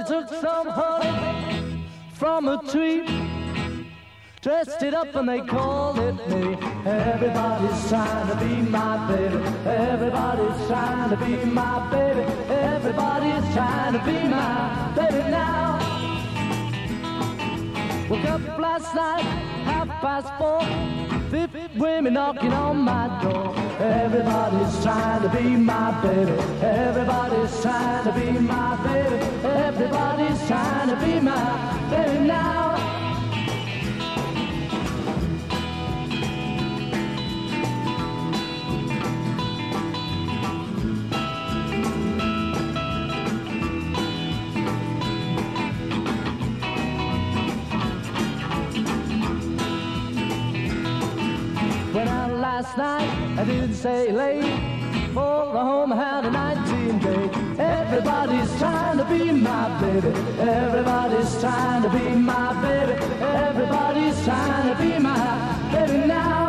took some honey from a tree, dressed it up and they called it me. Everybody's trying to be my baby. Everybody's trying to be my baby. Everybody's trying to be my baby now. Woke up last night, 4:30, 50 women knocking on my door. Everybody's trying to be my baby. Everybody's trying to be my baby. Everybody's trying to be my baby now. Went out last night, I didn't say late, for a home had a 19 date. Everybody's trying to be my baby. Everybody's trying to be my baby. Everybody's trying to be my baby now.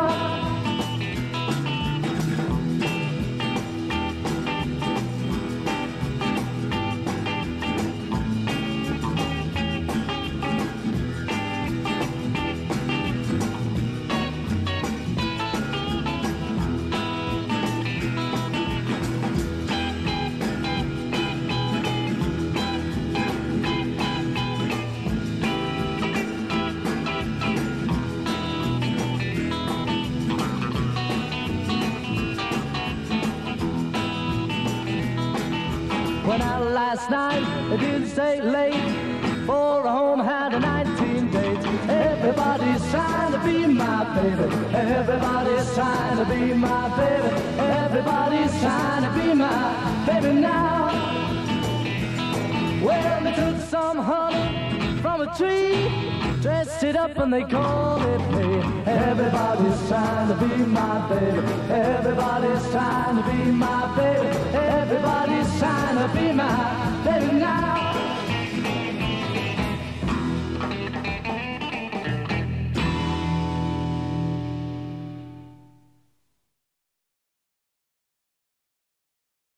Went out last night, I didn't stay late, for a home had a 19 date. Everybody's trying to be my baby. Everybody's trying to be my baby. Everybody's trying to be my baby now. Well, they took some honey from a tree, dressed it up and they called it me. Everybody's trying to be my baby. Everybody's trying to be my baby. Everybody's trying to be my baby now.